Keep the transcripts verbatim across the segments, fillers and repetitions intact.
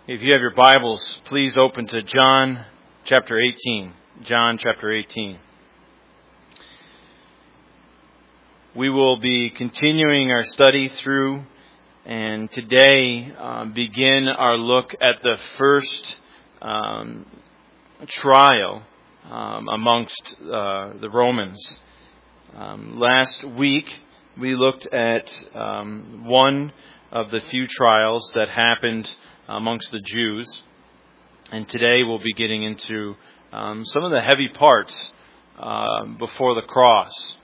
If you have your Bibles, please open to John chapter eighteen. John chapter eighteen. We will be continuing our study through and today uh, begin our look at the first um, trial um, amongst uh, the Romans. Um, last week we looked at um, one of the few trials that happened amongst the Jews. And today we'll be getting into um, some of the heavy parts uh, before the cross.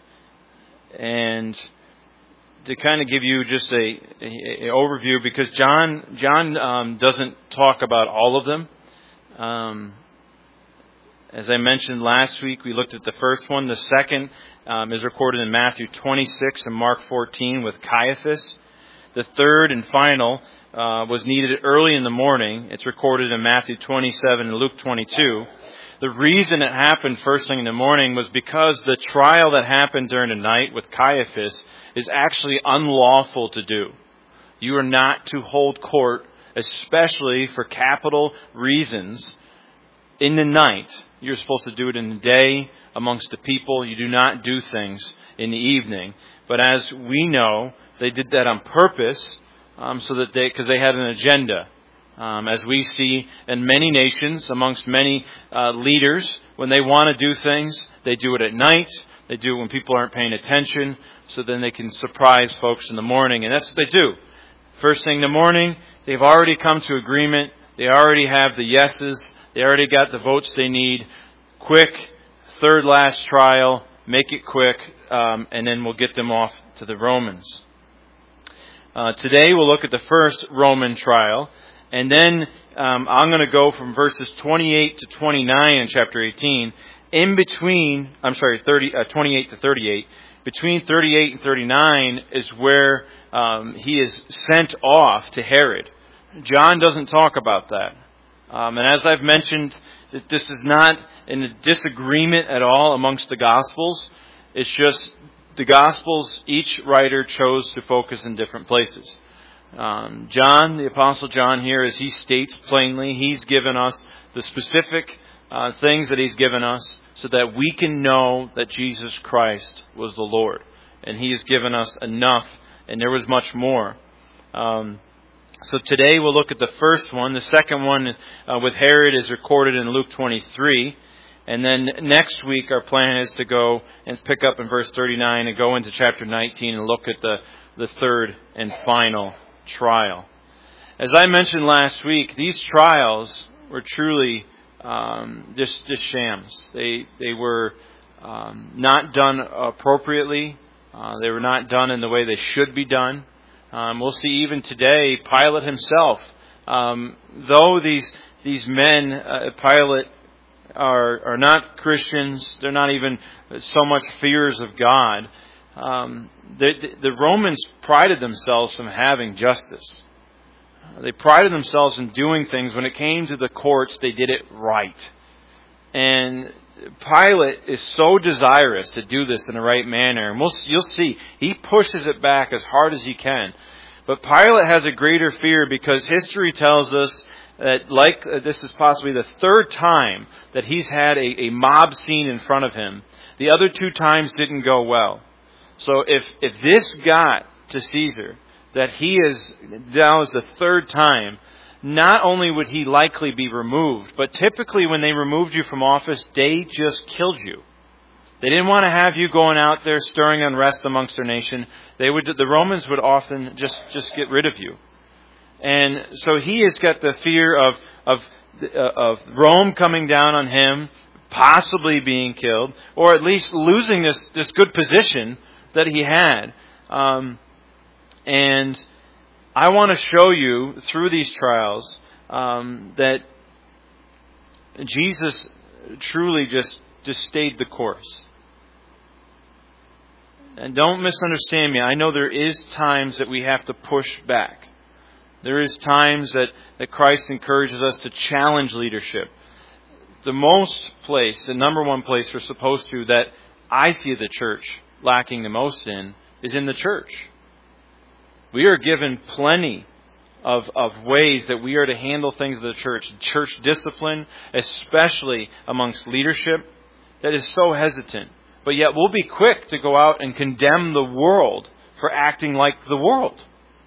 And to kind of give you just a, a, a overview, because John John um, doesn't talk about all of them. Um, as I mentioned last week, we looked at the first one. The second um, is recorded in Matthew twenty-six and Mark fourteen with Caiaphas. The third and final Uh, was needed early in the morning. It's recorded in Matthew twenty-seven and Luke twenty-two. The reason it happened first thing in the morning was because the trial that happened during the night with Caiaphas is actually unlawful to do. You are not to hold court, especially for capital reasons, in the night. You're supposed to do it in the day amongst the people. You do not do things in the evening. But as we know, they did that on purpose. Um, so that they, because they had an agenda, um, as we see in many nations, amongst many uh, leaders, when they want to do things, they do it at night. They do it when people aren't paying attention, so then they can surprise folks in the morning, and that's what they do. First thing in the morning, they've already come to agreement. They already have the yeses. They already got the votes they need. Quick, third last trial. Make it quick, um, and then we'll get them off to the Romans. Uh, today we'll look at the first Roman trial, and then um, I'm going to go from verses twenty-eight to twenty-nine in chapter eighteen. In between, I'm sorry, thirty, uh, twenty-eight to thirty-eight. Between thirty-eight and thirty-nine is where um, he is sent off to Herod. John doesn't talk about that. Um, and as I've mentioned, that this is not in a disagreement at all amongst the Gospels. It's just the Gospels, each writer chose to focus in different places. Um, John, the Apostle John here, as he states plainly, he's given us the specific uh, things that he's given us so that we can know that Jesus Christ was the Lord. And he has given us enough, and there was much more. Um, so today we'll look at the first one. The second one uh, with Herod is recorded in Luke twenty-three. And then next week, our plan is to go and pick up in verse thirty-nine and go into chapter nineteen and look at the, the third and final trial. As I mentioned last week, these trials were truly um, just, just shams. They, they were um, not done appropriately. Uh, they were not done in the way they should be done. Um, we'll see even today, Pilate himself, um, though these, these men, uh, Pilate, Are, are not Christians. They're not even so much fears of God. Um, the, the Romans prided themselves on having justice. They prided themselves in doing things. When it came to the courts, they did it right. And Pilate is so desirous to do this in the right manner. And we'll, you'll see, he pushes it back as hard as he can. But Pilate has a greater fear because history tells us that like uh, this is possibly the third time that he's had a, a mob scene in front of him. The other two times didn't go well. So if if this got to Caesar, that he is now is the third time, not only would he likely be removed, but typically when they removed you from office, they just killed you. They didn't want to have you going out there stirring unrest amongst their nation. They would the Romans would often just, just get rid of you. And so he has got the fear of of uh, of Rome coming down on him, possibly being killed, or at least losing this, this good position that he had. Um, and I want to show you through these trials um, that Jesus truly just, just stayed the course. And don't misunderstand me. I know there is times that we have to push back. There is times that, that Christ encourages us to challenge leadership. The most place, the number one place we're supposed to, that I see the church lacking the most in, is in the church. We are given plenty of, of ways that we are to handle things in the church. Church discipline, especially amongst leadership, that is so hesitant. But yet we'll be quick to go out and condemn the world for acting like the world.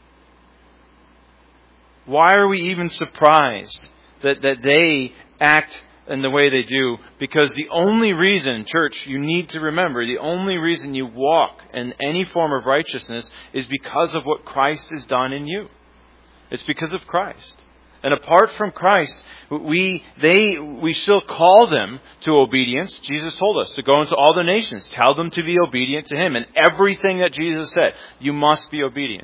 Why are we even surprised that, that they act in the way they do? Because the only reason, church, you need to remember, the only reason you walk in any form of righteousness is because of what Christ has done in you. It's because of Christ. And apart from Christ, we they we still call them to obedience. Jesus told us to go into all the nations, tell them to be obedient to Him. And everything that Jesus said, you must be obedient.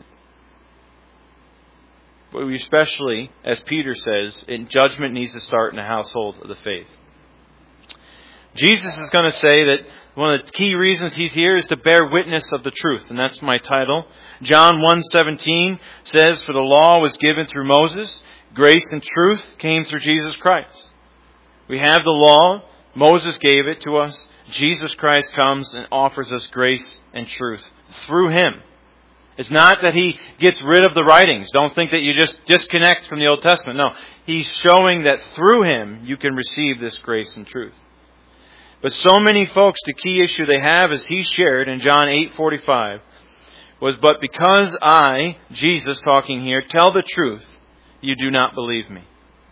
But we especially, as Peter says, in judgment needs to start in the household of the faith. Jesus is going to say that one of the key reasons He's here is to bear witness of the truth. And that's my title. John one seventeen says, "For the law was given through Moses, grace and truth came through Jesus Christ." We have the law. Moses gave it to us. Jesus Christ comes and offers us grace and truth through Him. It's not that He gets rid of the writings. Don't think that you just disconnect from the Old Testament. No, He's showing that through Him you can receive this grace and truth. But so many folks, the key issue they have, as He shared in John eight forty-five, was, "But because I," Jesus talking here, "tell the truth, you do not believe me."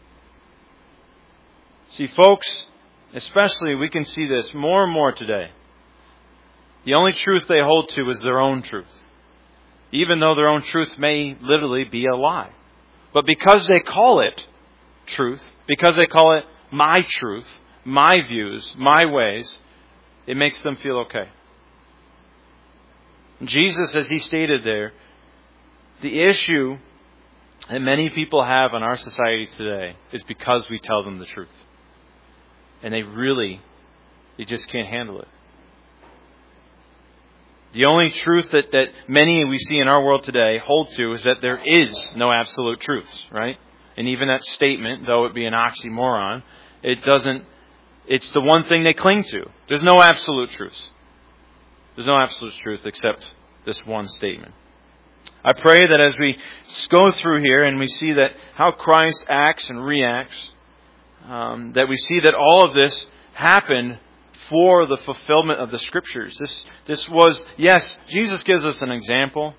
See, folks, especially we can see this more and more today. The only truth they hold to is their own truth, even though their own truth may literally be a lie. But because they call it truth, because they call it my truth, my views, my ways, it makes them feel okay. Jesus, as He stated there, the issue that many people have in our society today is because we tell them the truth. And they really, they just can't handle it. The only truth that, that many we see in our world today hold to is that there is no absolute truths, right? And even that statement, though it be an oxymoron, it doesn't, it's the one thing they cling to. There's no absolute truths. There's no absolute truth except this one statement. I pray that as we go through here and we see that how Christ acts and reacts, um, that we see that all of this happened for the fulfillment of the Scriptures. This, this was, yes, Jesus gives us an example,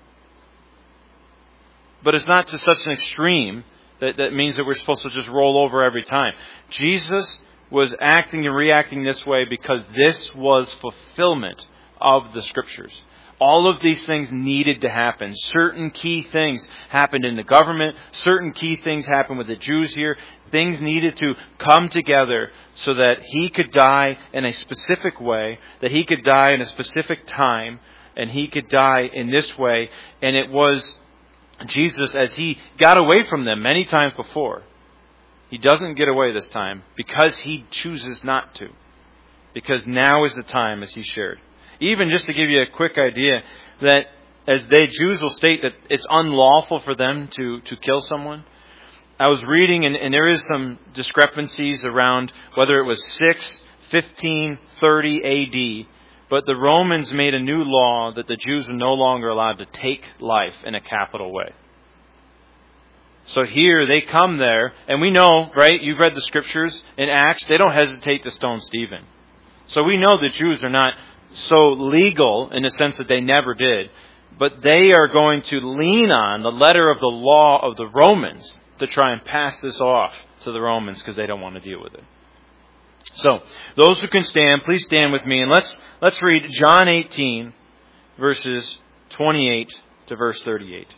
but it's not to such an extreme that, that means that we're supposed to just roll over every time. Jesus was acting and reacting this way because this was fulfillment of the Scriptures. All of these things needed to happen. Certain key things happened in the government. Certain key things happened with the Jews here. Things needed to come together so that He could die in a specific way, that He could die in a specific time, and He could die in this way. And it was Jesus, as He got away from them many times before. He doesn't get away this time because He chooses not to. Because now is the time, as He shared. Even just to give you a quick idea, that as they Jews will state that it's unlawful for them to, to kill someone. I was reading, and, and there is some discrepancies around whether it was six, fifteen, thirty A D. But the Romans made a new law that the Jews are no longer allowed to take life in a capital way. So here they come there, and we know, right, you've read the Scriptures in Acts, they don't hesitate to stone Stephen. So we know the Jews are not so legal in the sense that they never did. But they are going to lean on the letter of the law of the Romans to try and pass this off to the Romans because they don't want to deal with it. So, those who can stand, please stand with me. And let's let's read John eighteen, verses twenty-eight to verse thirty-eight.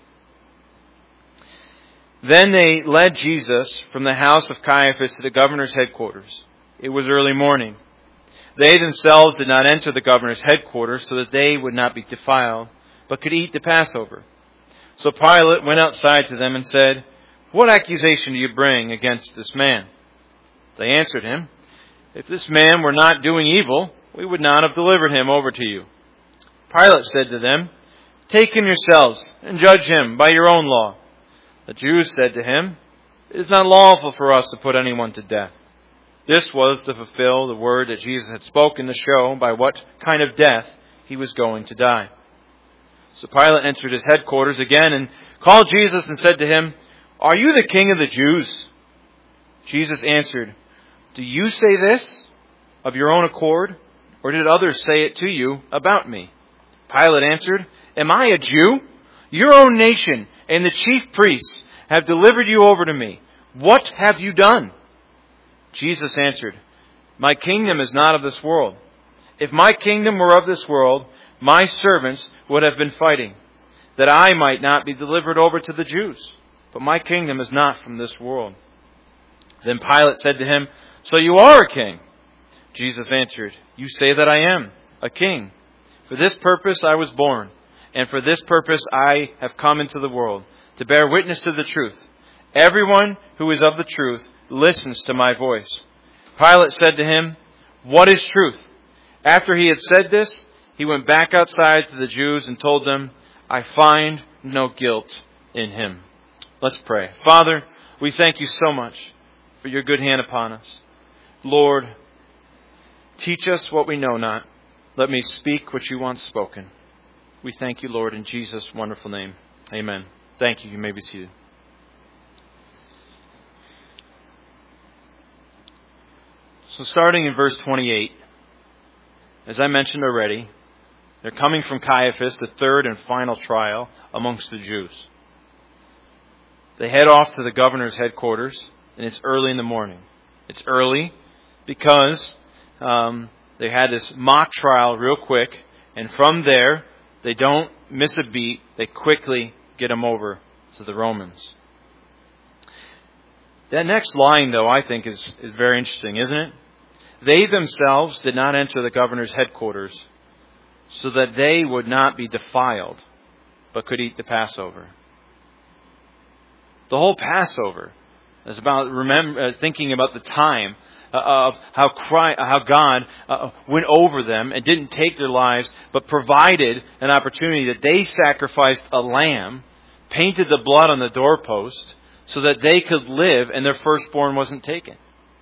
Then they led Jesus from the house of Caiaphas to the governor's headquarters. It was early morning. They themselves did not enter the governor's headquarters so that they would not be defiled, but could eat the Passover. So Pilate went outside to them and said, "What accusation do you bring against this man?" They answered him, "If this man were not doing evil, we would not have delivered him over to you." Pilate said to them, "Take him yourselves and judge him by your own law." The Jews said to him, "It is not lawful for us to put anyone to death." This was to fulfill the word that Jesus had spoken to show by what kind of death He was going to die. So Pilate entered his headquarters again and called Jesus and said to him, "Are you the King of the Jews?" Jesus answered, "Do you say this of your own accord, or did others say it to you about me?" Pilate answered, "Am I a Jew? Your own nation and the chief priests have delivered you over to me. What have you done?" Jesus answered, "My kingdom is not of this world. If my kingdom were of this world, my servants would have been fighting, that I might not be delivered over to the Jews. But my kingdom is not from this world." Then Pilate said to him, "So you are a king?" Jesus answered, "You say that I am a king. For this purpose I was born, and for this purpose I have come into the world, to bear witness to the truth. Everyone who is of the truth listens to my voice." Pilate said to him, "What is truth?" After he had said this, he went back outside to the Jews and told them, "I find no guilt in him." Let's pray. Father, we thank you so much for your good hand upon us. Lord, teach us what we know not. Let me speak what you want spoken. We thank you, Lord, in Jesus' wonderful name. Amen. Thank you. You may be seated. So starting in verse twenty-eight, as I mentioned already, they're coming from Caiaphas, the third and final trial amongst the Jews. They head off to the governor's headquarters, and it's early in the morning. It's early because um, they had this mock trial real quick, and from there, they don't miss a beat. They quickly get him over to the Romans. That next line, though, I think is, is very interesting, isn't it? They themselves did not enter the governor's headquarters so that they would not be defiled, but could eat the Passover. The whole Passover is about remember, uh, thinking about the time uh, of how, Christ, how God uh, went over them and didn't take their lives, but provided an opportunity that they sacrificed a lamb, painted the blood on the doorpost, so that they could live and their firstborn wasn't taken.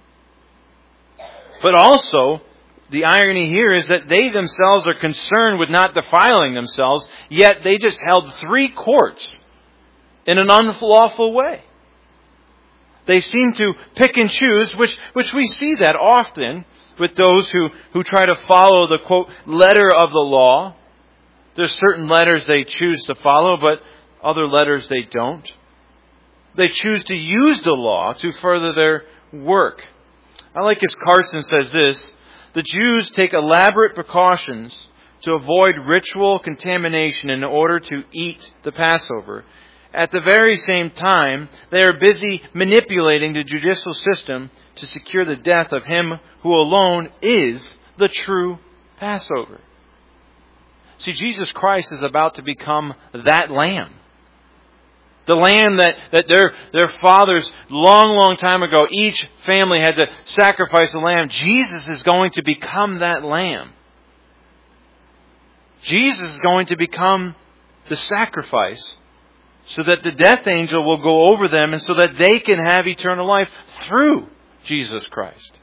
But also, the irony here is that they themselves are concerned with not defiling themselves, yet they just held three courts in an unlawful way. They seem to pick and choose, which, which we see that often with those who, who try to follow the, quote, letter of the law. There's certain letters they choose to follow, but other letters they don't. They choose to use the law to further their work. I like as Carson says this, the Jews take elaborate precautions to avoid ritual contamination in order to eat the Passover. At the very same time, they are busy manipulating the judicial system to secure the death of him who alone is the true Passover. See, Jesus Christ is about to become that lamb. The lamb that, that their, their fathers long, long time ago, each family had to sacrifice a lamb. Jesus is going to become that lamb. Jesus is going to become the sacrifice so that the death angel will go over them and so that they can have eternal life through Jesus Christ.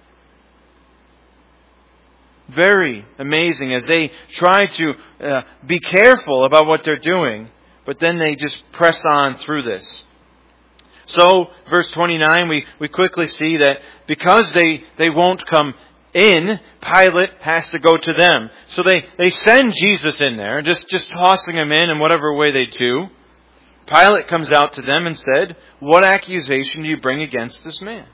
Very amazing as they try to uh, be careful about what they're doing. But then they just press on through this. So, verse twenty-nine, we, we quickly see that because they, they won't come in, Pilate has to go to them. So they, they send Jesus in there, just, just tossing him in in whatever way they do. Pilate comes out to them and said, "What accusation do you bring against this man?"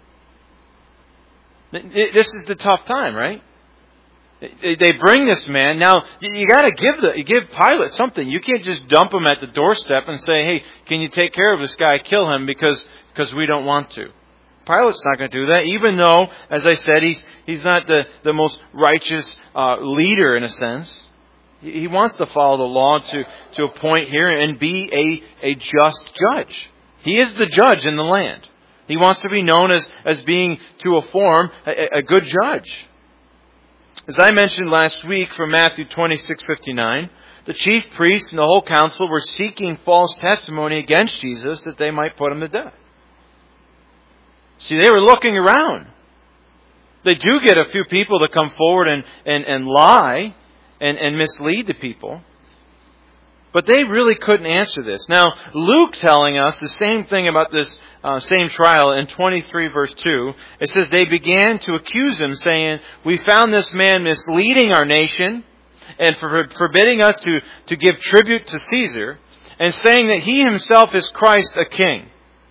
This is the tough time, right? They bring this man. Now, you got to give the you give Pilate something. You can't just dump him at the doorstep and say, "Hey, can you take care of this guy? Kill him because because we don't want to." Pilate's not going to do that, even though, as I said, he's he's not the, the most righteous uh, leader in a sense. He wants to follow the law to, to a point here and be a, a just judge. He is the judge in the land. He wants to be known as, as being, to a form, a, a good judge. As I mentioned last week from Matthew twenty-six fifty-nine, the chief priests and the whole council were seeking false testimony against Jesus that they might put him to death. See, they were looking around. They do get a few people to come forward and, and, and lie and, and mislead the people. But they really couldn't answer this. Now, Luke telling us the same thing about this uh, same trial in twenty-three verse two, it says, they began to accuse him, saying, we found this man misleading our nation and for forbidding us to, to give tribute to Caesar, and saying that he himself is Christ, a king.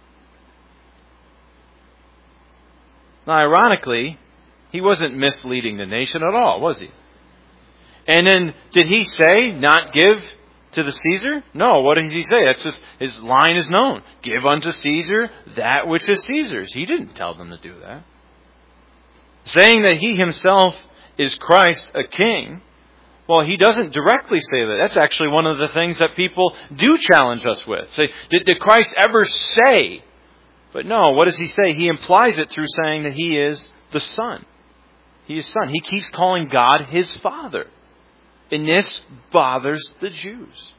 Now, ironically, he wasn't misleading the nation at all, was he? And then, did he say not give to the Caesar? No, what did he say? That's just, his line is known. Give unto Caesar that which is Caesar's. He didn't tell them to do that. Saying that he himself is Christ, a king, well, he doesn't directly say that. That's actually one of the things that people do challenge us with. Say, did, did Christ ever say? But no, what does he say? He implies it through saying that he is the Son. He is Son. He keeps calling God his Father. And this bothers the Jews.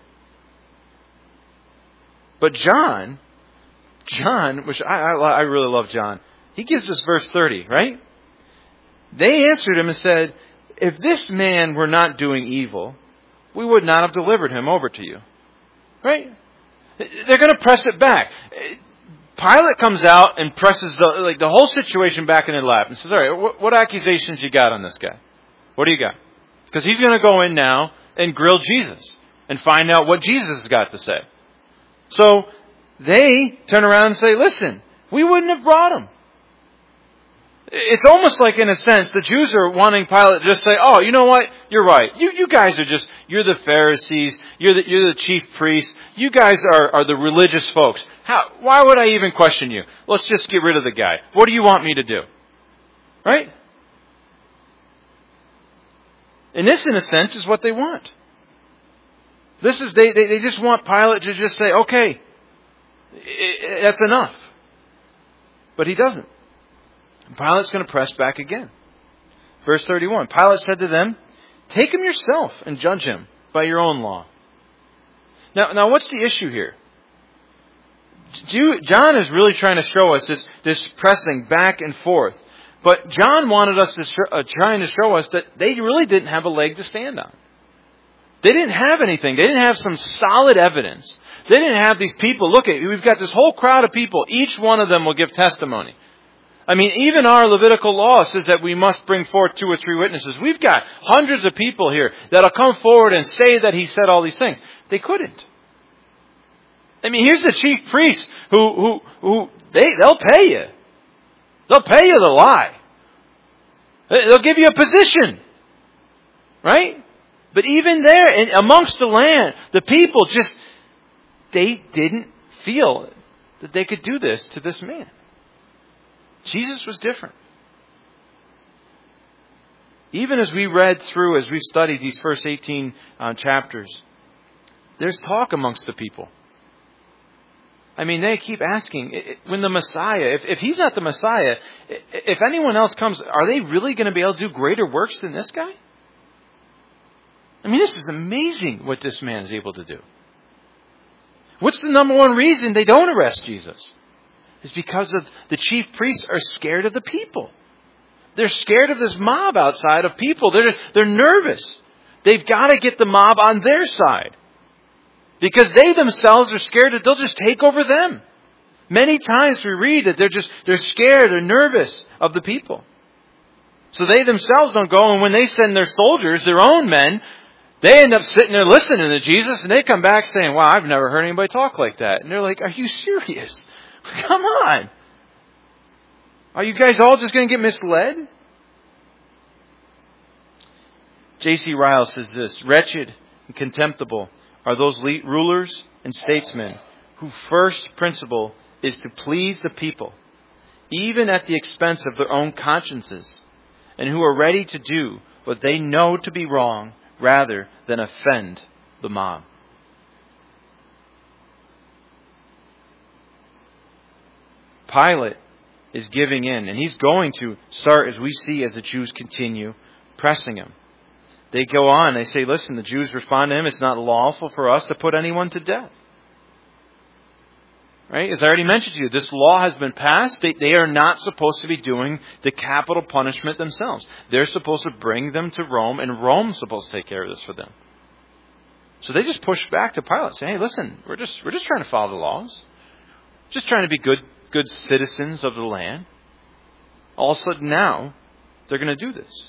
But John, John, which I, I, I really love John, he gives us verse thirty, right? They answered him and said, if this man were not doing evil, we would not have delivered him over to you. Right? They're going to press it back. Pilate comes out and presses the, like the whole situation back in their lap and says, all right, what, what accusations you got on this guy? What do you got? Because he's going to go in now and grill Jesus and find out what Jesus has got to say. So they turn around and say, listen, we wouldn't have brought him. It's almost like, in a sense, the Jews are wanting Pilate to just say, oh, you know what? You're right. You you guys are just, you're the Pharisees. You're the, you're the chief priests. You guys are, are the religious folks. How? Why would I even question you? Let's just get rid of the guy. What do you want me to do? Right? And this, in a sense, is what they want. This is, they, they, they just want Pilate to just say, okay, that's enough. But he doesn't. And Pilate's going to press back again. Verse thirty-one, Pilate said to them, take him yourself and judge him by your own law. Now, now what's the issue here? John is really trying to show us this, this pressing back and forth. But John wanted us to, show, uh, trying to show us that they really didn't have a leg to stand on. They didn't have anything. They didn't have some solid evidence. They didn't have these people. Look at, we've got this whole crowd of people. Each one of them will give testimony. I mean, even our Levitical law says that we must bring forth two or three witnesses. We've got hundreds of people here that'll come forward and say that he said all these things. They couldn't. I mean, here's the chief priests who, who, who, they, they'll pay you. They'll pay you to lie. They'll give you a position. Right? But even there, in, amongst the land, the people just, they didn't feel that they could do this to this man. Jesus was different. Even as we read through, as we've studied these first eighteen uh, chapters, there's talk amongst the people. I mean, they keep asking, when the Messiah, if, if he's not the Messiah, if anyone else comes, are they really going to be able to do greater works than this guy? I mean, this is amazing what this man is able to do. What's the number one reason they don't arrest Jesus? It's because of the chief priests are scared of the people. They're scared of this mob outside of people. They're, they're nervous. They've got to get the mob on their side. Because they themselves are scared that they'll just take over them. Many times we read that they're just, they're scared or nervous of the people. So they themselves don't go, and when they send their soldiers, their own men, they end up sitting there listening to Jesus, and they come back saying, wow, I've never heard anybody talk like that. And they're like, are you serious? Come on. Are you guys all just going to get misled? J C Ryle says this, wretched and contemptible are those rulers and statesmen whose first principle is to please the people, even at the expense of their own consciences, and who are ready to do what they know to be wrong rather than offend the mob. Pilate is giving in, and he's going to start, as we see as the Jews continue, pressing him. They go on, they say, listen, the Jews respond to him, it's not lawful for us to put anyone to death. Right? As I already mentioned to you, this law has been passed. They, they are not supposed to be doing the capital punishment themselves. They're supposed to bring them to Rome, and Rome's supposed to take care of this for them. So they just push back to Pilate, saying, hey, listen, we're just we're just trying to follow the laws. just trying to be good, good citizens of the land. All of a sudden now, they're going to do this.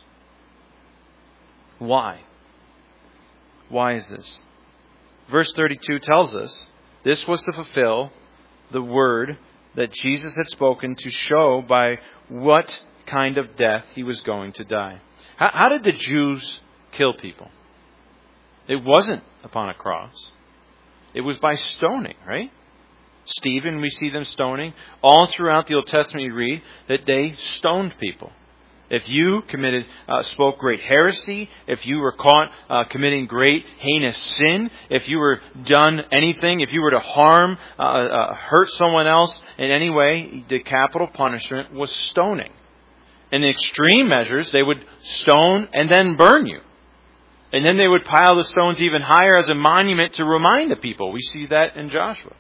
Why? Why is this? Verse thirty-two tells us this was to fulfill the word that Jesus had spoken to show by what kind of death he was going to die. How, how did the Jews kill people? It wasn't upon a cross. It was by stoning, right? Stephen, we see them stoning. All throughout the Old Testament you read that they stoned people. If you committed, uh, spoke great heresy, if you were caught uh, committing great heinous sin, if you were done anything, if you were to harm, uh, uh, hurt someone else in any way, the capital punishment was stoning. In extreme measures, they would stone and then burn you. And then they would pile the stones even higher as a monument to remind the people. We see that in Joshua.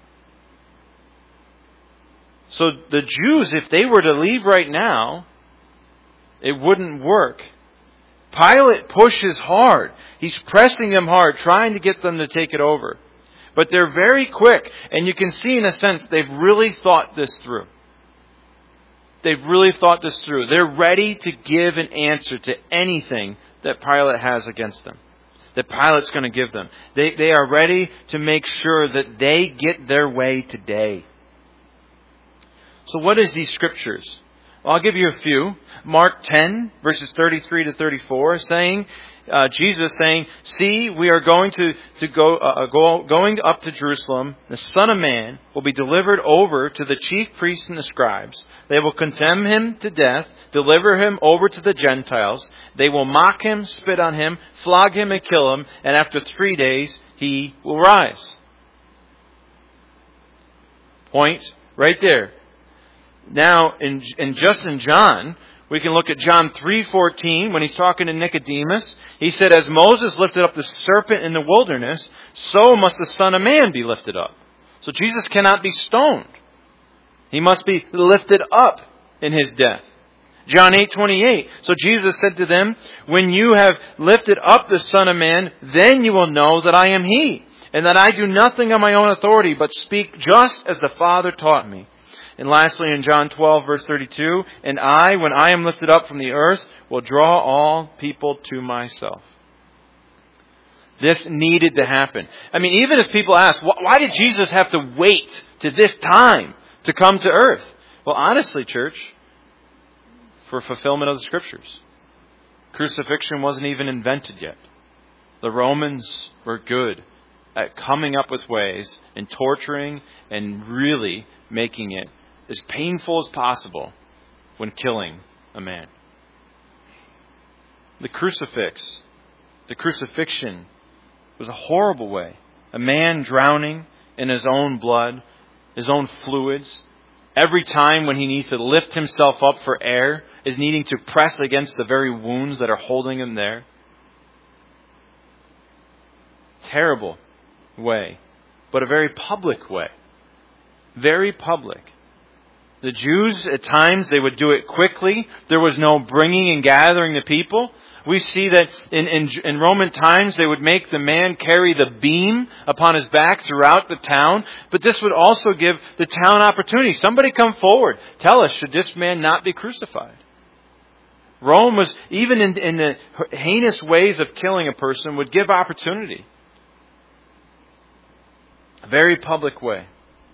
So the Jews, if they were to leave right now, it wouldn't work. Pilate pushes hard. He's pressing them hard, trying to get them to take it over. But they're very quick. And you can see in a sense they've really thought this through. They've really thought this through. They're ready to give an answer to anything that Pilate has against them. That Pilate's going to give them. They, they are ready to make sure that they get their way today. So what is these scriptures? Well, I'll give you a few. Mark ten, verses thirty-three to thirty-four, saying, uh, Jesus saying, "See, we are going to, to go, uh, go, going up to Jerusalem. The Son of Man will be delivered over to the chief priests and the scribes. They will condemn him to death, deliver him over to the Gentiles. They will mock him, spit on him, flog him and kill him, and after three days he will rise." Point right there. Now, in, in just in John, we can look at John three fourteen when he's talking to Nicodemus. He said, "As Moses lifted up the serpent in the wilderness, so must the Son of Man be lifted up." So Jesus cannot be stoned. He must be lifted up in his death. John eight twenty-eight. So Jesus said to them, "When you have lifted up the Son of Man, then you will know that I am He, and that I do nothing on my own authority, but speak just as the Father taught me." And lastly, in John twelve, verse thirty-two, "And I, when I am lifted up from the earth, will draw all people to myself." This needed to happen. I mean, even if people ask, why did Jesus have to wait to this time to come to earth? Well, honestly, church, for fulfillment of the Scriptures. Crucifixion wasn't even invented yet. The Romans were good at coming up with ways and torturing and really making it as painful as possible when killing a man. The crucifix, the crucifixion was a horrible way. A man drowning in his own blood, his own fluids. Every time when he needs to lift himself up for air, is needing to press against the very wounds that are holding him there. Terrible way, but a very public way. Very public. The Jews, at times, they would do it quickly. There was no bringing and gathering the people. We see that in, in, in Roman times, they would make the man carry the beam upon his back throughout the town. But this would also give the town opportunity. Somebody come forward. Tell us, should this man not be crucified? Rome was, even in, in the heinous ways of killing a person, would give opportunity. A very public way.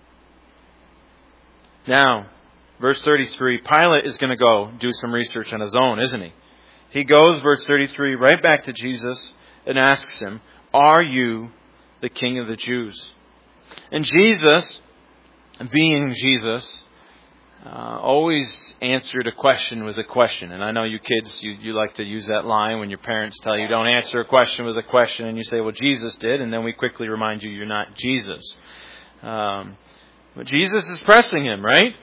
Now, verse thirty-three, Pilate is going to go do some research on his own, isn't he? He goes, verse thirty-three, right back to Jesus and asks him, "Are you the King of the Jews?" And Jesus, being Jesus, uh, always answered a question with a question. And I know you kids, you, you like to use that line when your parents tell you don't answer a question with a question. And you say, well, Jesus did. And then we quickly remind you you're not Jesus. Um, but Jesus is pressing him, right?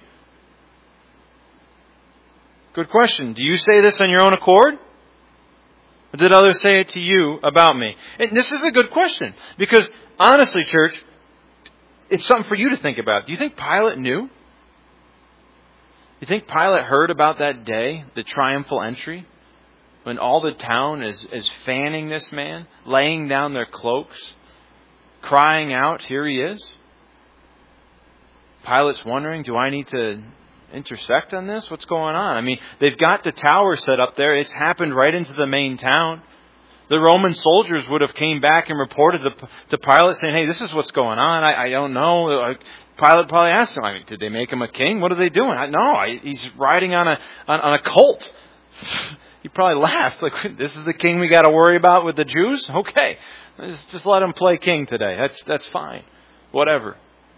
Good question. Do you say this on your own accord? Or did others say it to you about me? And this is a good question. Because honestly, church, it's something for you to think about. Do you think Pilate knew? You think Pilate heard about that day, the triumphal entry, when all the town is, is fanning this man, laying down their cloaks, crying out, here he is? Pilate's wondering, do I need to intersect on this? What's going on? I mean, they've got the tower set up there. It's happened right into the main town. The Roman soldiers would have came back and reported to, to Pilate saying, hey, this is what's going on. I, I don't know. Pilate probably asked him, I mean, did they make him a king? What are they doing? I, no, I, he's riding on a on, on a colt. He probably laughed. Like, this is the king we got to worry about with the Jews? Okay. Just, just let him play king today. That's that's fine. Whatever.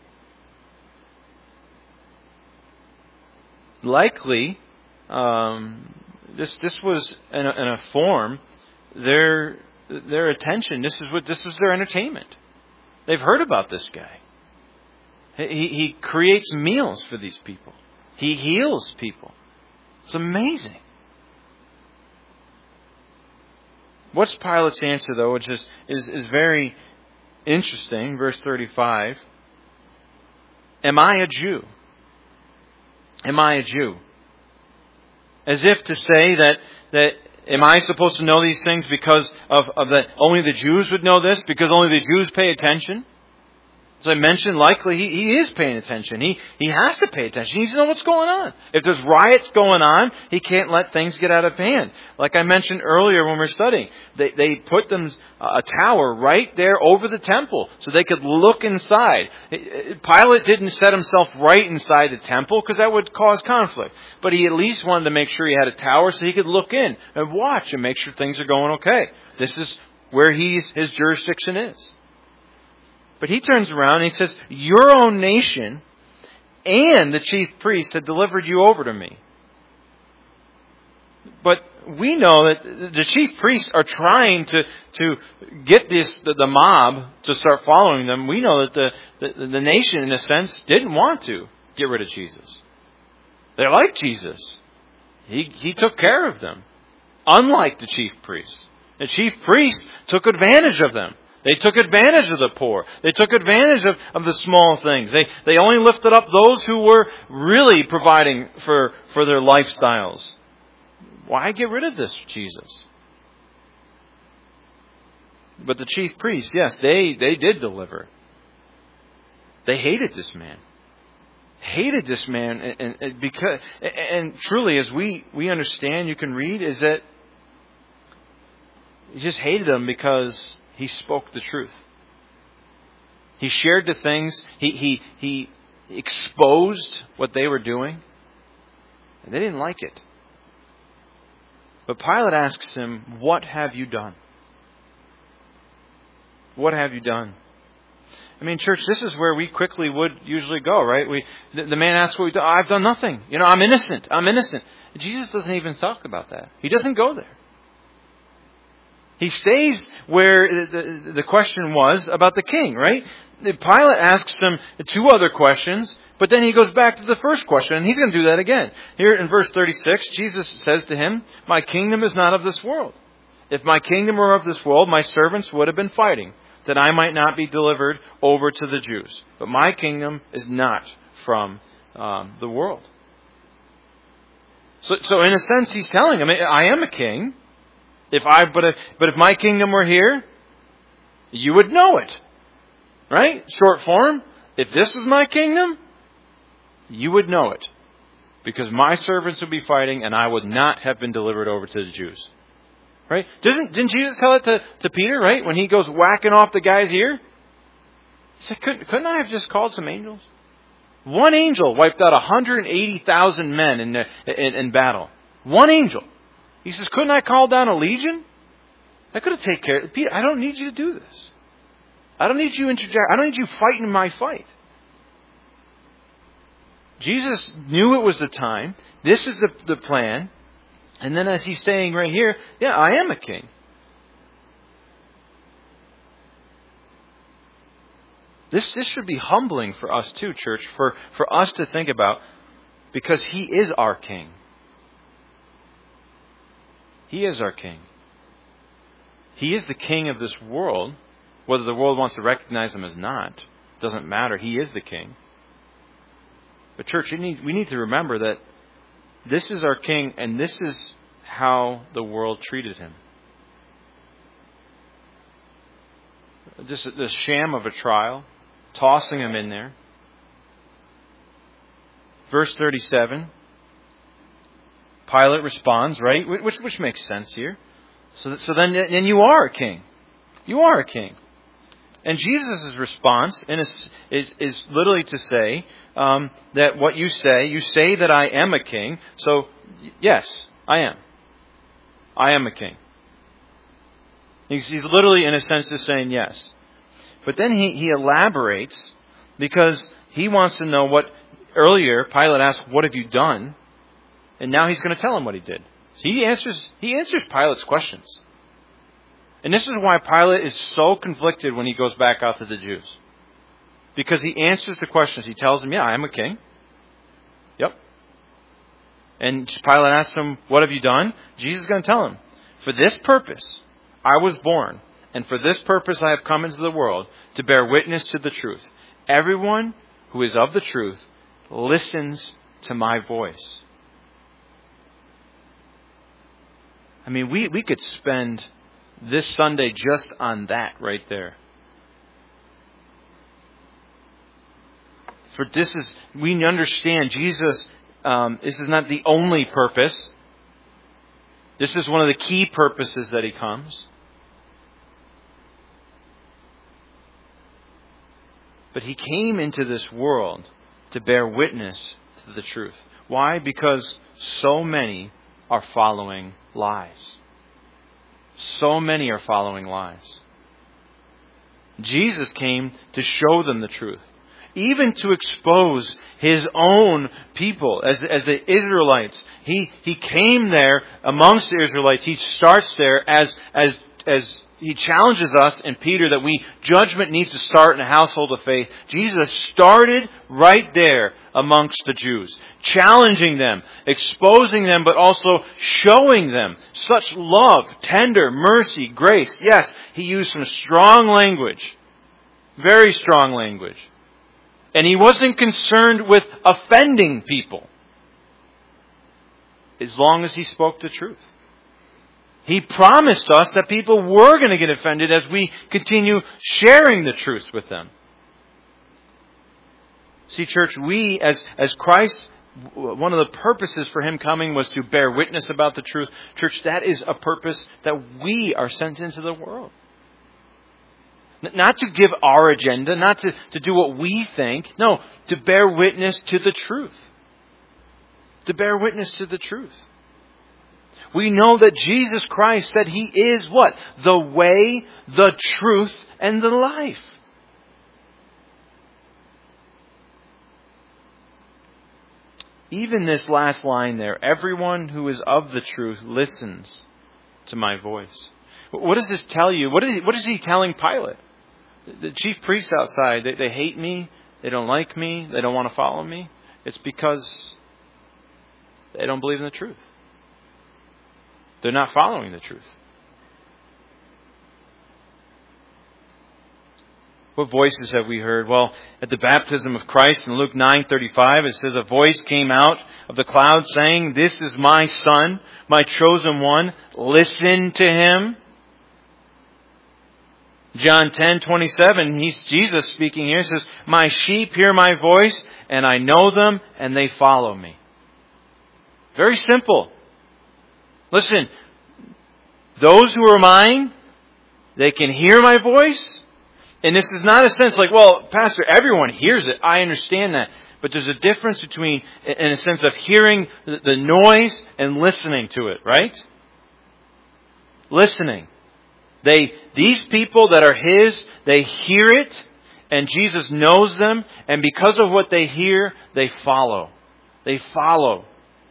Likely, um, this this was in a, in a form their their attention. This is what this was their entertainment. They've heard about this guy. He he creates meals for these people. He heals people. It's amazing. What's Pilate's answer, though, which is, is, is very interesting, verse thirty-five. Am I a Jew? Am I a Jew? As if to say that, that am I supposed to know these things because of, of that only the Jews would know this, because only the Jews pay attention? As I mentioned, likely he, he is paying attention. He he has to pay attention. He needs to know what's going on. If there's riots going on, he can't let things get out of hand. Like I mentioned earlier when we were studying, they, they put them a tower right there over the temple so they could look inside. Pilate didn't set himself right inside the temple because that would cause conflict. But he at least wanted to make sure he had a tower so he could look in and watch and make sure things are going okay. This is where he's, his jurisdiction is. But he turns around and he says, your own nation and the chief priests had delivered you over to me. But we know that the chief priests are trying to, to get this the, the mob to start following them. We know that the, the, the nation, in a sense, didn't want to get rid of Jesus. They liked Jesus. He, he took care of them, unlike the chief priests. The chief priests took advantage of them. They took advantage of the poor. They took advantage of, of the small things. They they only lifted up those who were really providing for, for their lifestyles. Why get rid of this Jesus? But the chief priests, yes, they, they did deliver. They hated this man. Hated this man. And, and, and, because, and truly, as we, we understand, you can read, is that he just hated him because he spoke the truth. He shared the things. He, he, he exposed what they were doing. And they didn't like it. But Pilate asks him, what have you done? What have you done? I mean, church, this is where we quickly would usually go, right? We, the, the man asks what we've done. I've done nothing. You know, I'm innocent. I'm innocent. Jesus doesn't even talk about that. He doesn't go there. He stays where the, the question was about the king, right? Pilate asks him two other questions, but then he goes back to the first question, and he's going to do that again. Here in verse thirty-six, Jesus says to him, my kingdom is not of this world. If my kingdom were of this world, my servants would have been fighting, that I might not be delivered over to the Jews. But my kingdom is not from um, the world. So, so in a sense, he's telling him, I am a king. If I, but if, but if my kingdom were here, you would know it. Right? Short form. If this is my kingdom, you would know it. Because my servants would be fighting and I would not have been delivered over to the Jews. Right? Didn't, didn't Jesus tell it to, to Peter, right? When he goes whacking off the guy's ear? He said, couldn't, couldn't I have just called some angels? One angel wiped out one hundred eighty thousand men in, the, in, in battle. One angel. He says, couldn't I call down a legion? I could have taken care of it. Peter, I don't need you to do this. I don't need you interject. I don't need you fighting my fight. Jesus knew it was the time. This is the, the plan. And then as he's saying right here, yeah, I am a king. This, this should be humbling for us too, church, for, for us to think about, because he is our king. He is our king. He is the king of this world. Whether the world wants to recognize him as not, doesn't matter. He is the king. But church, we need, we need to remember that this is our king and this is how the world treated him. Just the sham of a trial, tossing him in there. verse thirty-seven, Pilate responds, right? Which, which makes sense here. So, that, so then, then you are a king. You are a king. And Jesus' response is, is, is literally to say um, that what you say, you say that I am a king. So, yes, I am. I am a king. He's, he's literally, in a sense, just saying yes. But then he, he elaborates because he wants to know what, earlier Pilate asked, what have you done? And now he's going to tell him what he did. So he answers, he answers Pilate's questions. And this is why Pilate is so conflicted when he goes back out to the Jews. Because he answers the questions. He tells them, yeah, I am a king. Yep. And Pilate asks him, what have you done? Jesus is going to tell him, for this purpose I was born, and for this purpose I have come into the world, to bear witness to the truth. Everyone who is of the truth listens to my voice. I mean, we, we could spend this Sunday just on that right there. For this is, we understand Jesus, um, this is not the only purpose. This is one of the key purposes that He comes. But He came into this world to bear witness to the truth. Why? Because so many are following lies. So many are following lies. Jesus came to show them the truth. Even to expose His own people as, as the Israelites. He, he came there amongst the Israelites. He starts there as, as, as He challenges us in Peter that we, judgment needs to start in a household of faith. Jesus started right there amongst the Jews, challenging them, exposing them, but also showing them such love, tender, mercy, grace. Yes, He used some strong language, very strong language. And He wasn't concerned with offending people as long as He spoke the truth. He promised us that people were going to get offended as we continue sharing the truth with them. See, church, we, as, as Christ, one of the purposes for Him coming was to bear witness about the truth. Church, that is a purpose that we are sent into the world. Not to give our agenda, not to, to do what we think. No, to bear witness to the truth. To bear witness to the truth. We know that Jesus Christ said He is what? The way, the truth, and the life. Even this last line there, everyone who is of the truth listens to my voice. What does this tell you? What is he, what is he telling Pilate? The chief priests outside, they, they hate me, they don't like me, they don't want to follow me. It's because they don't believe in the truth. They're not following the truth. What voices have we heard? Well, at the baptism of Christ in Luke nine thirty-five, it says, a voice came out of the cloud saying, this is my Son, my chosen one. Listen to Him. John ten twenty-seven, he's Jesus speaking here, says, my sheep hear my voice, and I know them, and they follow me. Very simple. Listen, those who are mine, they can hear my voice. And this is not a sense like, well, Pastor, everyone hears it. I understand that. But there's a difference between, in a sense of hearing the noise and listening to it, right? Listening. They, these people that are His, they hear it, and Jesus knows them, and because of what they hear, they follow. They follow.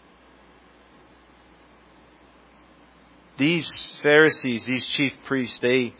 These Pharisees, these chief priests, they...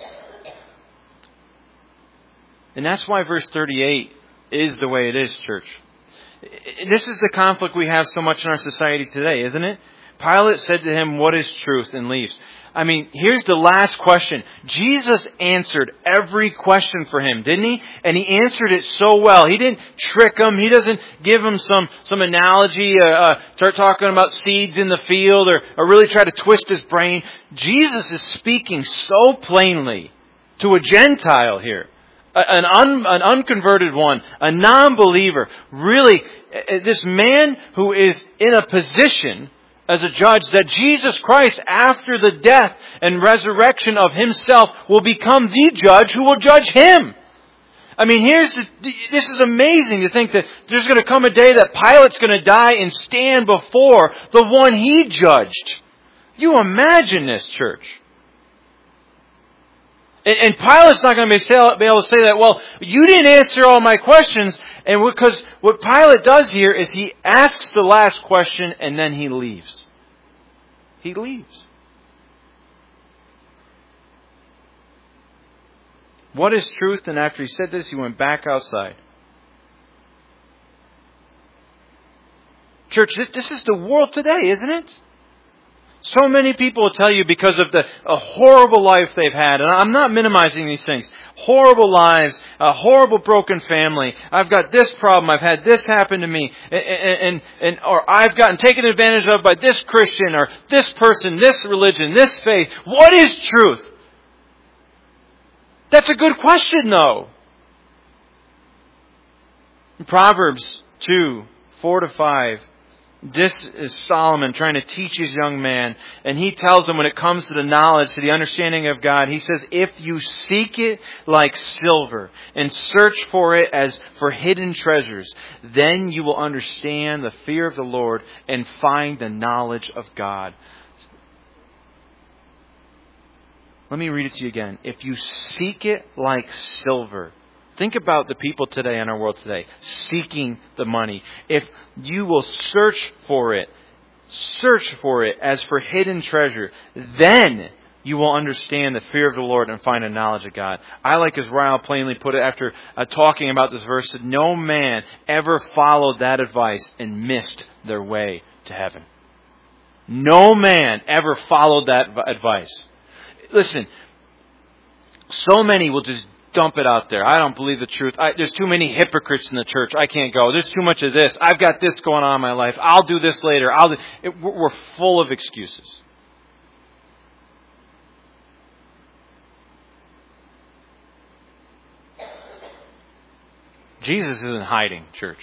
And that's why verse thirty-eight is the way it is, church. This is the conflict we have so much in our society today, isn't it? Pilate said to Him, what is truth? And leaves. I mean, here's the last question. Jesus answered every question for him, didn't He? And He answered it so well. He didn't trick him. He doesn't give him some, some analogy, uh, uh, start talking about seeds in the field or, or really try to twist his brain. Jesus is speaking so plainly to a Gentile here. An, un, an unconverted one, a non-believer. Really, this man who is in a position as a judge that Jesus Christ, after the death and resurrection of Himself, will become the judge who will judge him. I mean, here's the, this is amazing to think that there's going to come a day that Pilate's going to die and stand before the one he judged. You imagine this, church. And, and Pilate's not going to be able to say that, well, you didn't answer all my questions. And because what Pilate does here is he asks the last question and then he leaves. He leaves. What is truth? And after he said this, he went back outside. Church, this is the world today, isn't it? So many people will tell you because of the a horrible life they've had, and I'm not minimizing these things. Horrible lives, a horrible broken family. I've got this problem. I've had this happen to me, and, and, and or I've gotten taken advantage of by this Christian or this person, this religion, this faith. What is truth? That's a good question, though. In Proverbs two, four to five. This is Solomon trying to teach his young man. And he tells him when it comes to the knowledge, to the understanding of God, he says, if you seek it like silver and search for it as for hidden treasures, then you will understand the fear of the Lord and find the knowledge of God. Let me read it to you again. If you seek it like silver. Think about the people today in our world today, seeking the money. If you will search for it, search for it as for hidden treasure, then you will understand the fear of the Lord and find a knowledge of God. I like as Ryle plainly put it after uh, talking about this verse, that no man ever followed that advice and missed their way to heaven. No man ever followed that advice. Listen, so many will just dump it out there. I don't believe the truth. I, there's too many hypocrites in the church. I can't go. There's too much of this. I've got this going on in my life. I'll do this later. I'll do, it, we're full of excuses. Jesus isn't hiding, church.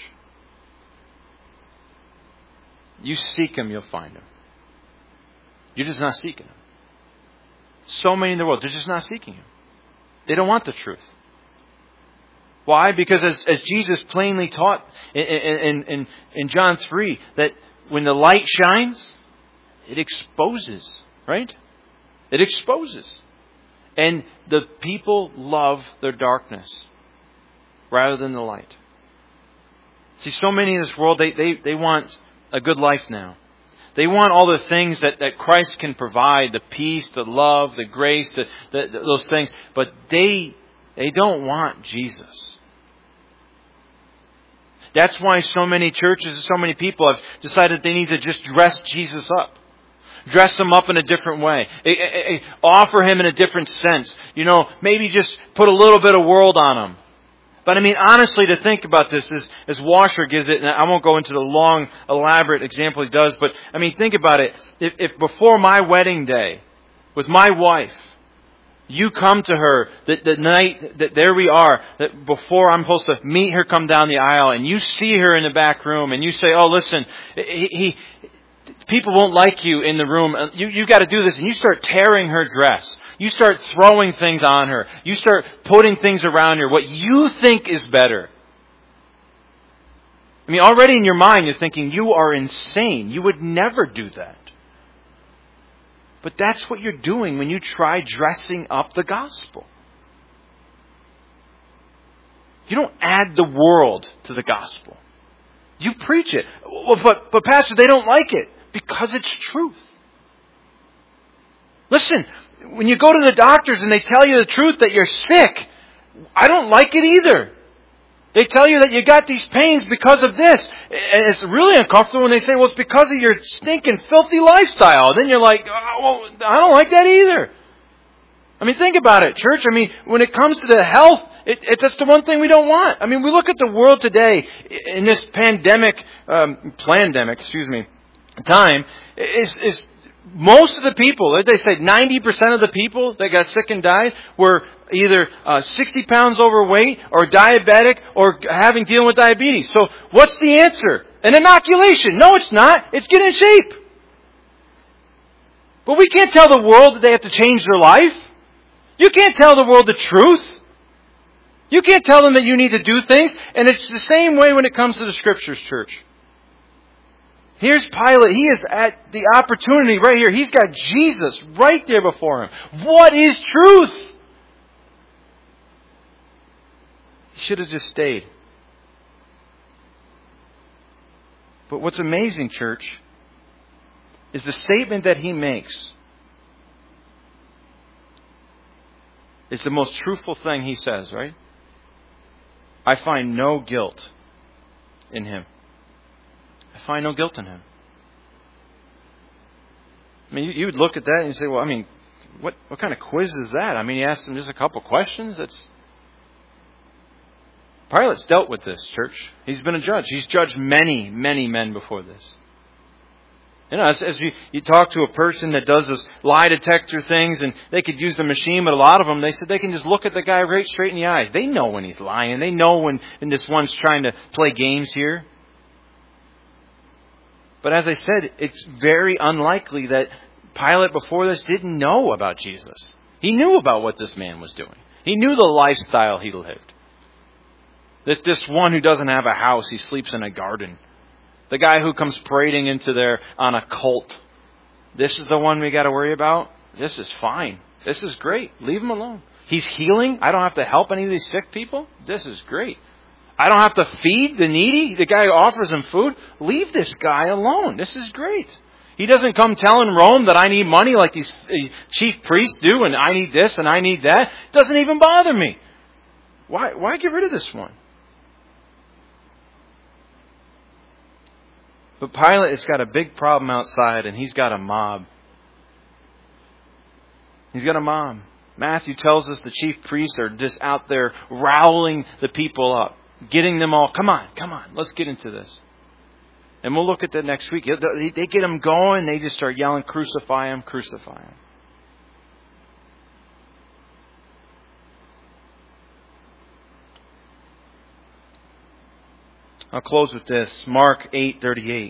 You seek Him, you'll find Him. You're just not seeking Him. So many in the world, they're just not seeking Him. They don't want the truth. Why? Because as, as Jesus plainly taught in, in, in, in John three, that when the light shines, it exposes, right? It exposes. And the people love their darkness rather than the light. See, so many in this world, they, they, they want a good life now. They want all the things that, that Christ can provide, the peace, the love, the grace, the, the, the, those things. But they, they don't want Jesus. That's why so many churches and so many people have decided they need to just dress Jesus up. Dress Him up in a different way. Offer Him in a different sense. You know, maybe just put a little bit of world on Him. But I mean, honestly, to think about this, as, as Washer gives it, and I won't go into the long, elaborate example he does, but I mean, think about it. If, if before my wedding day, with my wife, you come to her the, the night that there we are, that before I'm supposed to meet her, come down the aisle, and you see her in the back room, and you say, "Oh, listen, he, he people won't like you in the room. You you got to do this," and you start tearing her dress. You start throwing things on her. You start putting things around her. What you think is better. I mean, already in your mind, you're thinking, you are insane. You would never do that. But that's what you're doing when you try dressing up the gospel. You don't add the world to the gospel. You preach it. Well, but, but Pastor, they don't like it because it's truth. Listen, when you go to the doctors and they tell you the truth that you're sick, I don't like it either. They tell you that you got these pains because of this. And it's really uncomfortable when they say, well, it's because of your stinking, filthy lifestyle. Then you're like, oh, well, I don't like that either. I mean, think about it, church. I mean, when it comes to the health, it, it, that's the one thing we don't want. I mean, we look at the world today in this pandemic, um, plandemic, excuse me, time, is is most of the people, they say ninety percent of the people that got sick and died were either uh, sixty pounds overweight or diabetic or having dealing with diabetes. So what's the answer? An inoculation. No, it's not. It's get in shape. But we can't tell the world that they have to change their life. You can't tell the world the truth. You can't tell them that you need to do things. And it's the same way when it comes to the Scriptures, church. Here's Pilate. He is at the opportunity right here. He's got Jesus right there before him. What is truth? He should have just stayed. But what's amazing, church, is the statement that he makes is the most truthful thing he says, right? I find no guilt in him. I find no guilt in him. I mean, you, you would look at that and say, well, I mean, what, what kind of quiz is that? I mean, he asked him just a couple questions. That's Pilate's dealt with this, church. He's been a judge. He's judged many, many men before this. You know, as, as you, you talk to a person that does this lie detector things, and they could use the machine, but a lot of them, they said they can just look at the guy right straight in the eyes. They know when he's lying. They know when, when this one's trying to play games here. But as I said, it's very unlikely that Pilate before this didn't know about Jesus. He knew about what this man was doing. He knew the lifestyle he lived. This, this one who doesn't have a house, he sleeps in a garden. The guy who comes parading into there on a colt. This is the one we got to worry about? This is fine. This is great. Leave him alone. He's healing. I don't have to help any of these sick people. This is great. I don't have to feed the needy. The guy who offers them food. Leave this guy alone. This is great. He doesn't come telling Rome that I need money like these chief priests do, and I need this and I need that. It doesn't even bother me. Why, why get rid of this one? But Pilate has got a big problem outside, and he's got a mob. He's got a mob. Matthew tells us the chief priests are just out there roweling the people up, getting them all, come on, come on, let's get into this. And we'll look at that next week. They get them going, they just start yelling, crucify him, crucify him. I'll close with this. Mark eight thirty-eight.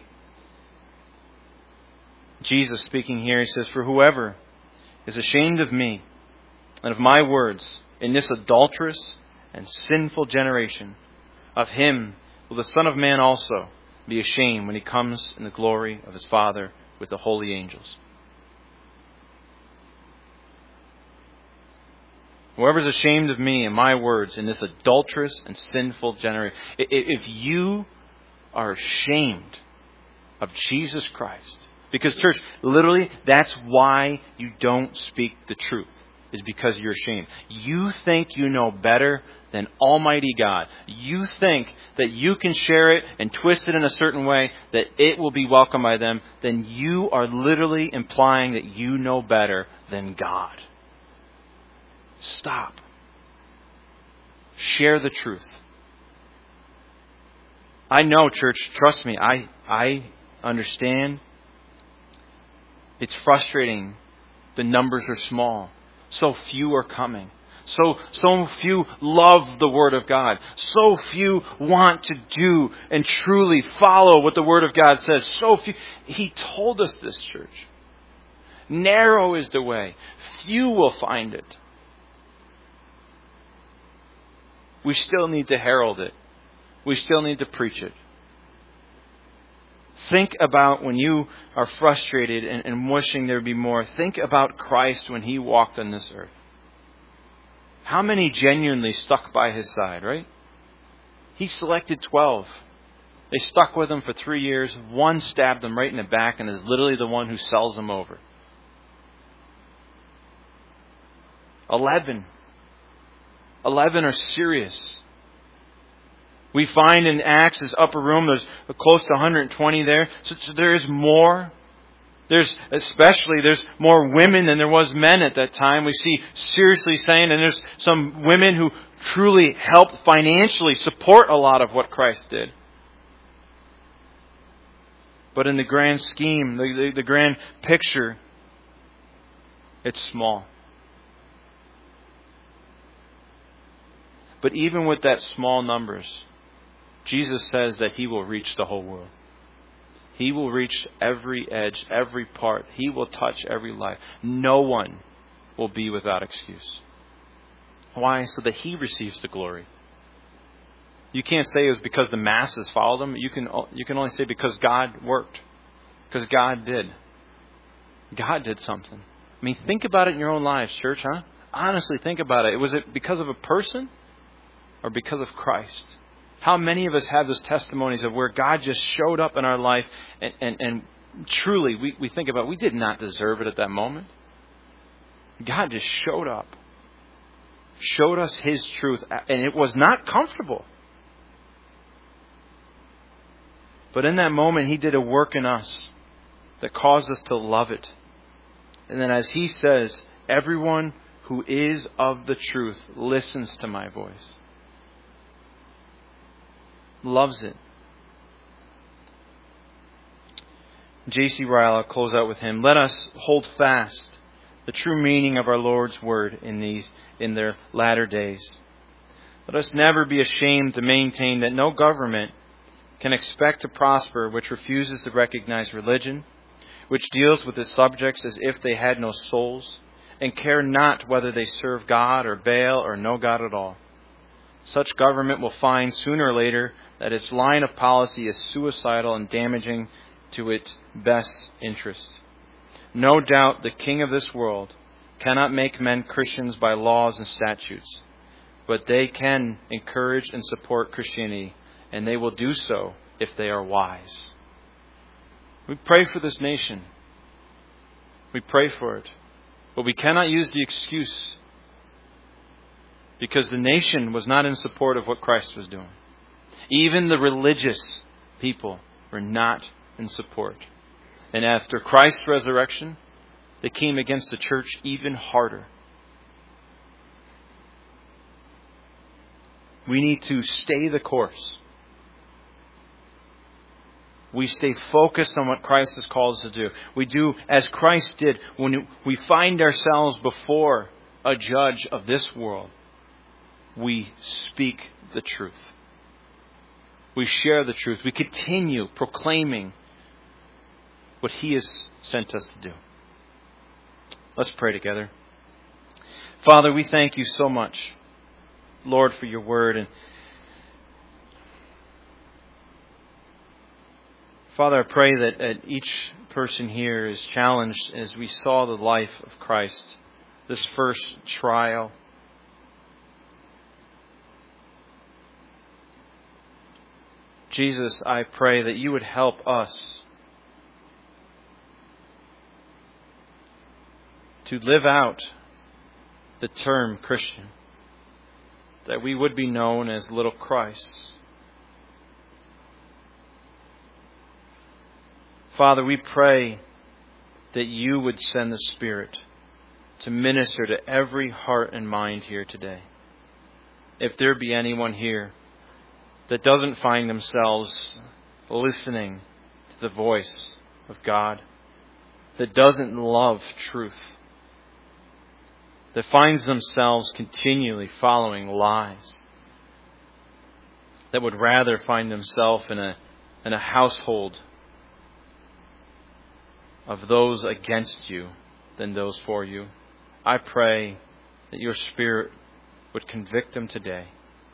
Jesus speaking here, he says, for whoever is ashamed of me and of my words in this adulterous and sinful generation, of him will the Son of Man also be ashamed when he comes in the glory of his Father with the holy angels. Whoever is ashamed of me and my words in this adulterous and sinful generation. If you are ashamed of Jesus Christ, because church, literally, that's why you don't speak the truth, is because you're ashamed. You think you know better than Almighty God. You think that you can share it and twist it in a certain way that it will be welcomed by them. Then you are literally implying that you know better than God. Stop. Share the truth. I know, church, trust me, I I understand. It's frustrating. The numbers are small. So few are coming. So so few love the Word of God. So few want to do and truly follow what the Word of God says. So few. He told us this, church. Narrow is the way. Few will find it. We still need to herald it. We still need to preach it. Think about when you are frustrated and, and wishing there would be more. Think about Christ when He walked on this earth. How many genuinely stuck by His side, right? He selected twelve. They stuck with Him for three years. One stabbed them right in the back and is literally the one who sells them over. Eleven. Eleven are serious. We find in Acts, this upper room, there's close to one hundred twenty there. So, so there is more. There's especially, there's more women than there was men at that time. We see seriously saying, and there's some women who truly helped financially support a lot of what Christ did. But in the grand scheme, the, the, the grand picture, It's small. But even with that small numbers, Jesus says that He will reach the whole world. He will reach every edge, every part. He will touch every life. No one will be without excuse. Why? So that He receives the glory. You can't say it was because the masses followed Him. You can, you can only say because God worked. Because God did. God did something. I mean, think about it in your own lives, church, huh? Honestly, think about it. Was it because of a person or because of Christ? How many of us have those testimonies of where God just showed up in our life and, and, and truly we, we think about it, we did not deserve it at that moment. God just showed up. Showed us His truth. And it was not comfortable. But in that moment, He did a work in us that caused us to love it. And then as He says, everyone who is of the truth listens to my voice. Loves it. J C Ryle, I'll close out with him. Let us hold fast the true meaning of our Lord's word in these in their latter days. Let us never be ashamed to maintain that no government can expect to prosper which refuses to recognize religion, which deals with its subjects as if they had no souls, and care not whether they serve God or Baal or no God at all. Such government will find sooner or later that its line of policy is suicidal and damaging to its best interests. No doubt the king of this world cannot make men Christians by laws and statutes, but they can encourage and support Christianity, and they will do so if they are wise. We pray for this nation. We pray for it. But we cannot use the excuse because the nation was not in support of what Christ was doing. Even the religious people were not in support. And after Christ's resurrection, they came against the church even harder. We need to stay the course. We stay focused on what Christ has called us to do. We do as Christ did when we find ourselves before a judge of this world. We speak the truth. We share the truth. We continue proclaiming what He has sent us to do. Let's pray together. Father, we thank You so much, Lord, for Your word. And Father, I pray that, that each person here is challenged as we saw the life of Christ, this first trial. Jesus, I pray that You would help us to live out the term Christian, that we would be known as little Christs. Father, we pray that You would send the Spirit to minister to every heart and mind here today. If there be anyone here that doesn't find themselves listening to the voice of God, that doesn't love truth, that finds themselves continually following lies, that would rather find themselves in a, in a household of those against You than those for You, I pray that Your Spirit would convict them today.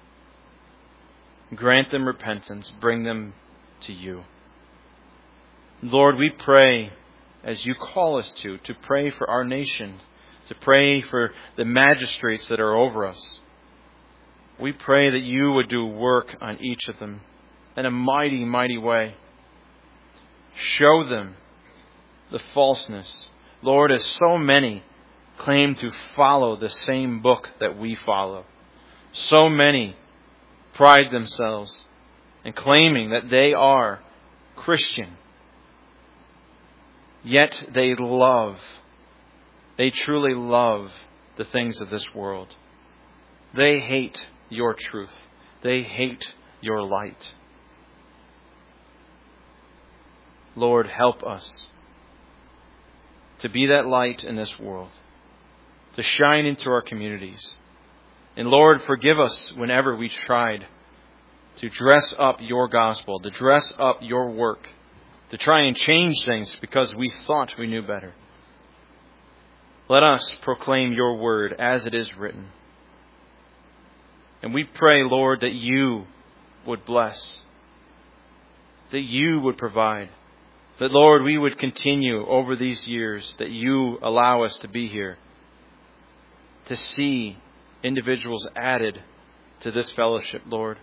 Grant them repentance. Bring them to You. Lord, we pray, as You call us to, to pray for our nation, to pray for the magistrates that are over us. We pray that You would do work on each of them in a mighty, mighty way. Show them the falseness. Lord, as so many claim to follow the same book that we follow, so many pride themselves in claiming that they are Christian. Yet they love, they truly love the things of this world. They hate Your truth. They hate Your light. Lord, help us to be that light in this world. to shine into our communities. And Lord, forgive us whenever we tried to dress up your gospel, to dress up your work, to try and change things because we thought we knew better. Let us proclaim your word as it is written. And we pray, Lord, that you would bless, that you would provide, that, Lord, we would continue over these years that you allow us to be here, to see individuals added to this fellowship, Lord.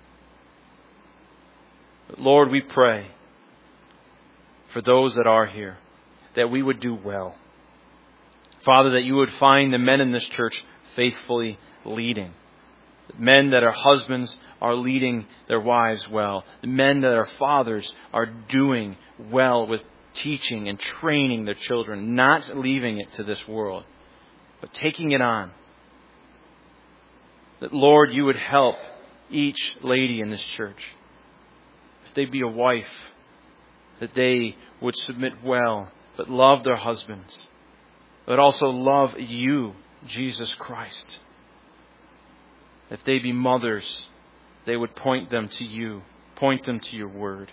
But Lord, we pray for those that are here, that we would do well. Father, that you would find the men in this church faithfully leading. Men that are husbands are leading their wives well. The men that are fathers are doing well with teaching and training their children, not leaving it to this world, but taking it on. That, Lord, you would help each lady in this church. If they be a wife, that they would submit well, but love their husbands, but also love you, Jesus Christ. If they be mothers, they would point them to you, point them to your word.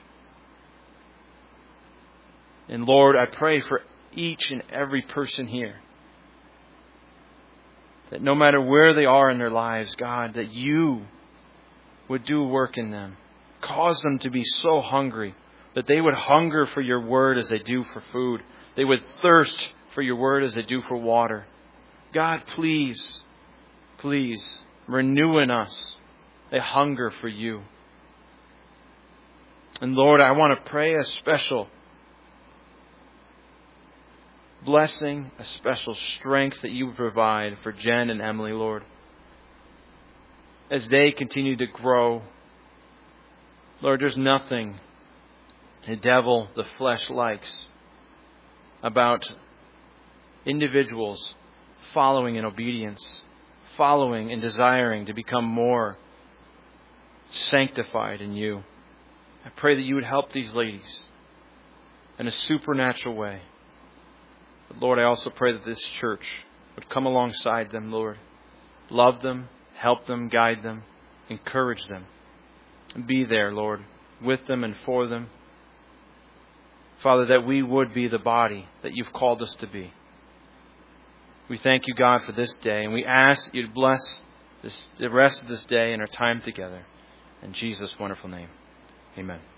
And Lord, I pray for each and every person here, that no matter where they are in their lives, God, that you would do work in them. Cause them to be so hungry, that they would hunger for your word as they do for food. They would thirst for your word as they do for water. God, please, please renew in us a hunger for you. And Lord, I want to pray a special blessing, a special strength that you would provide for Jen and Emily, Lord, as they continue to grow. Lord, there's nothing the devil, the flesh, likes about individuals following in obedience, following and desiring to become more sanctified in you. I pray that you would help these ladies in a supernatural way. But Lord, I also pray that this church would come alongside them, Lord. Love them, help them, guide them, encourage them. And be there, Lord, with them and for them. Father, that we would be the body that you've called us to be. We thank you, God, for this day, and we ask that you'd bless this, the rest of this day and our time together. In Jesus' wonderful name, amen.